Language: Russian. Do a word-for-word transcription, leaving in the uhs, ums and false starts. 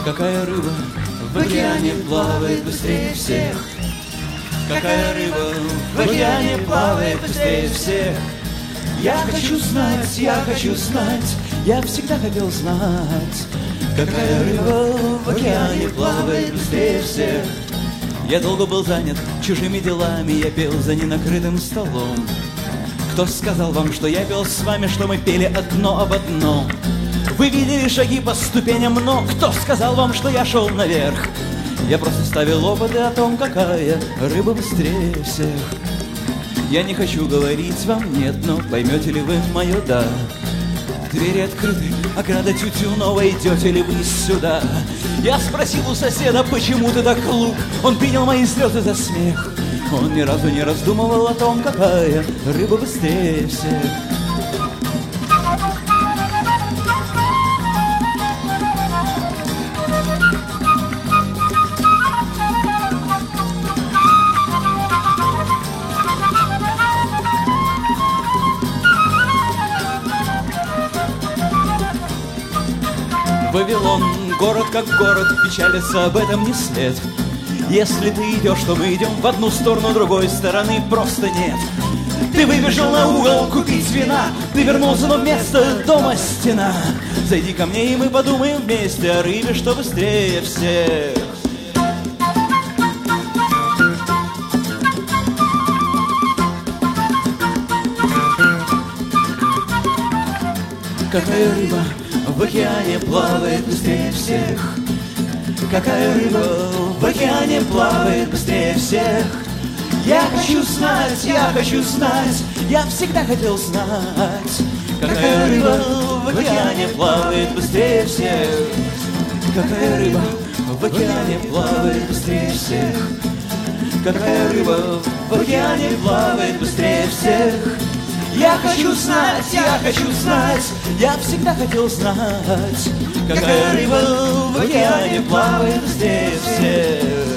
Какая рыба в океане плавает быстрее всех? Какая рыба в океане плавает быстрее всех? Я хочу знать, я хочу знать, я всегда хотел знать. Какая рыба в океане плавает быстрее всех? Я долго был занят чужими делами, я пел за ненакрытым столом. Кто сказал вам, что я пел с вами, что мы пели одно об одном? Вы видели шаги по ступеням, но кто сказал вам, что я шел наверх? Я просто ставил опыты о том, какая рыба быстрее всех. Я не хочу говорить вам нет, но поймете ли вы мое да? Двери открыты, ограда тю-тю, но войдете ли вы сюда? Я спросил у соседа, почему ты так глуп? Он принял мои слезы за смех. Он ни разу не раздумывал о том, какая рыба быстрее всех. Вавилон, город как город, печалится об этом не след. Если ты идешь, то мы идем в одну сторону, другой стороны просто нет. Ты выбежал на угол купить вина, ты вернулся, но вместо дома стена. Зайди ко мне, и мы подумаем вместе о рыбе, что быстрее всех. Какая рыба в океане плавает быстрее всех? Какая рыба в океане плавает быстрее всех? Я хочу знать, я хочу знать, я всегда хотел знать. Какая рыба в океане плавает быстрее всех? Какая рыба в океане плавает быстрее всех? Какая рыба в океане плавает быстрее всех? Я хочу знать, я хочу знать, я всегда хотел знать. Какая рыба в океане плавает быстрее всех?